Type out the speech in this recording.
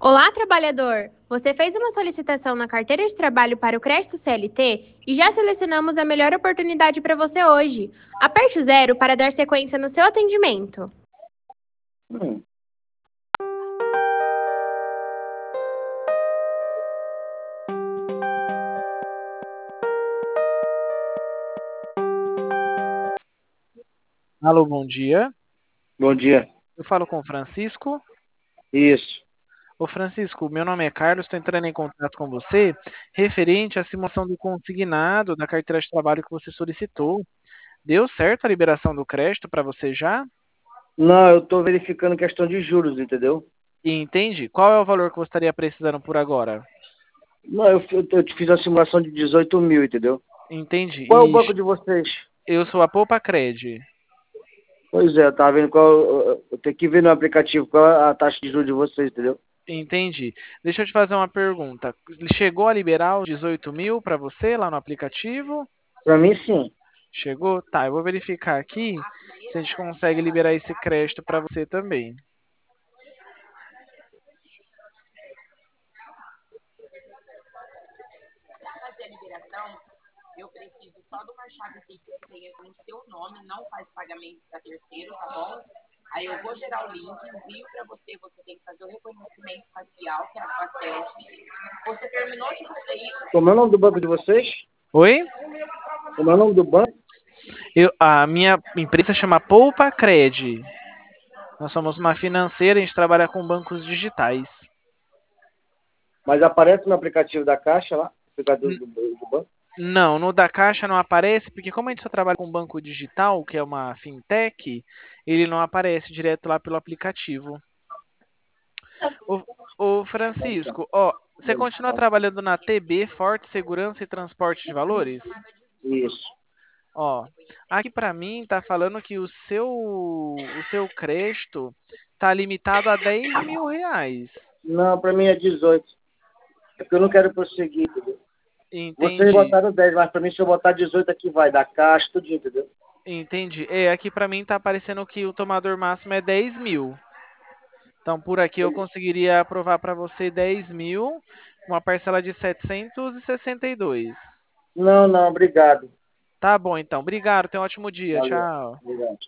Olá, trabalhador! Você fez uma solicitação na carteira de trabalho para o crédito CLT e já selecionamos a melhor oportunidade para você hoje. Aperte o zero para dar sequência no seu atendimento. Hum. Alô, bom dia. Bom dia. Eu falo com o Francisco. Isso. Ô, Francisco, meu nome é Carlos, estou entrando em contato com você referente à simulação do consignado da carteira de trabalho que você solicitou. Deu certo a liberação do crédito para você já? Não, eu estou verificando questão de juros, entendeu? E entende? Qual é o valor que você estaria precisando por agora? Não, eu te fiz a simulação de 18 mil, entendeu? Entende? Qual é o E banco de vocês? eu sou a Poupa Cred. Pois é, eu tava vendo qual. Eu tenho que ver no aplicativo qual é a taxa de juros de vocês, entendeu? Entendi. Deixa eu te fazer uma pergunta. Chegou a liberar os 18 mil para você lá no aplicativo? Para mim, sim. Chegou? Tá, eu vou verificar aqui se a gente consegue liberar esse crédito para você também. Fazer a liberação, eu preciso só de uma chave Pix que tenha com o seu nome, não faz pagamento para terceiro, tá bom? Aí eu vou gerar o link, envio para você, você tem que fazer o reconhecimento facial, que é a selfie. Você terminou de fazer isso? Como é o nome do banco de vocês? Oi? Como é o nome do banco? A minha empresa chama Poupa Cred. Nós somos uma financeira, a gente trabalha com bancos digitais. Mas aparece no aplicativo da Caixa lá? Aplicativo N- do banco? Não, no da Caixa não aparece, porque como a gente só trabalha com banco digital, que é uma fintech, ele não aparece direto lá pelo aplicativo. Ô, ô Francisco, ó, você continua trabalhando na TB, Forte Segurança e Transporte de Valores? Isso. Ó, aqui para mim tá falando que o seu crédito tá limitado a R$ 10.000. Não, para mim é 18. É porque eu não quero prosseguir, entendeu? Vocês Entendi, botaram 10, mas para mim, se eu botar 18 aqui, vai dar Caixa, tudo, entendeu? entendi. É, aqui para mim tá aparecendo que o tomador máximo é 10.000. Então por aqui eu conseguiria aprovar para você 10.000, uma parcela de 762. Não, não, obrigado. Tá bom, então. Obrigado, tenha um ótimo dia. Valeu. Tchau. Obrigado.